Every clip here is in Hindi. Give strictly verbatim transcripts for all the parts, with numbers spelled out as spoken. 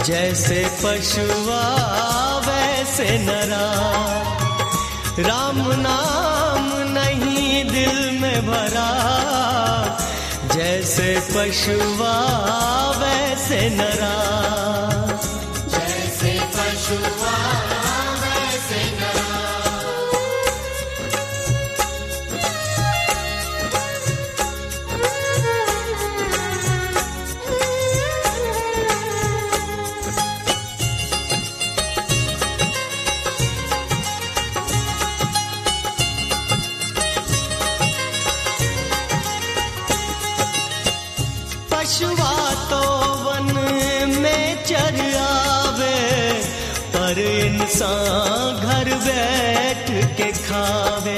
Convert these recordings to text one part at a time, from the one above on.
जैसे पशुआ वैसे नरा, राम नाम नहीं दिल में भरा, जैसे पशुआ वैसे नरा, जैसे पशुआ वैसे नरा। पशुआ तो वन में चर आवे, पर इंसान घर बैठ के खावे।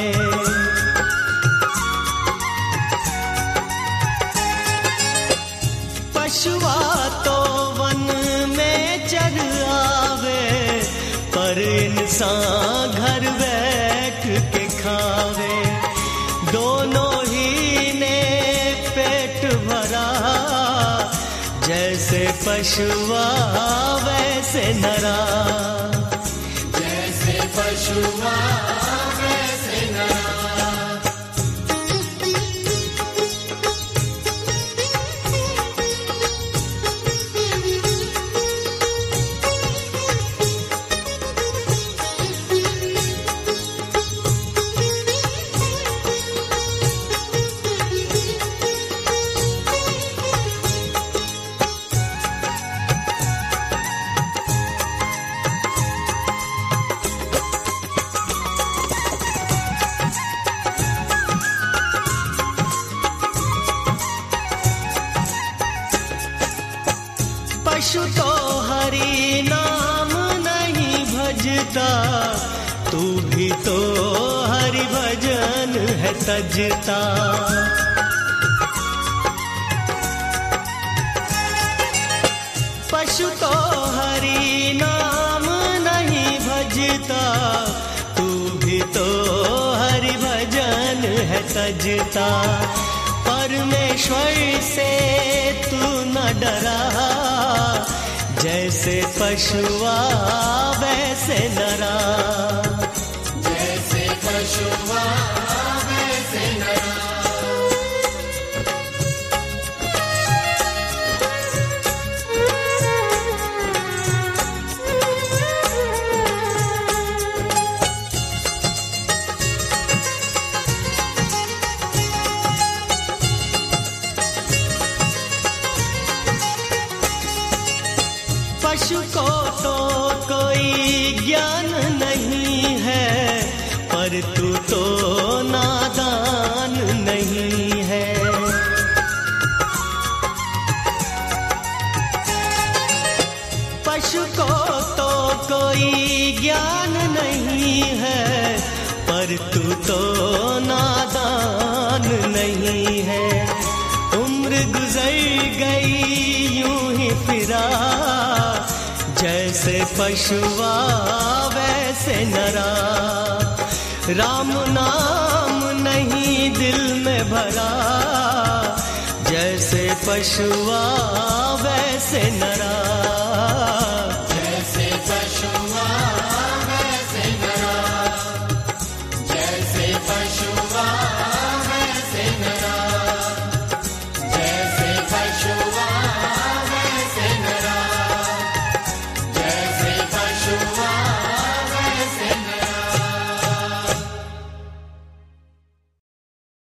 पशुआ तो वन में चर आवे, पर इंसान घर बैठ के खावे। दोनों ही ने पेट भरा, जैसे पशुआ वैसे नरा, जैसे पशुआ वैसे नरा। पशु तो हरि नाम नहीं भजता, तू भी तो हरि भजन है तजता। पशु तो हरि नाम नहीं भजता, तू भी तो हरि भजन है तजता। परमेश्वर से तू न डरा, जैसे पशुआ वैसे नरा, जैसे पशुआ वैसे नरा। पशु को तो कोई ज्ञान नहीं है, पर तू तो नादान नहीं है। पशु को तो कोई ज्ञान नहीं है, पर तू तो नादान नहीं है। उम्र गुजर गई यूं ही फिरा, जैसे पशुआ वैसे नरा, राम नाम नहीं दिल में भरा, जैसे पशुआ वैसे नरा।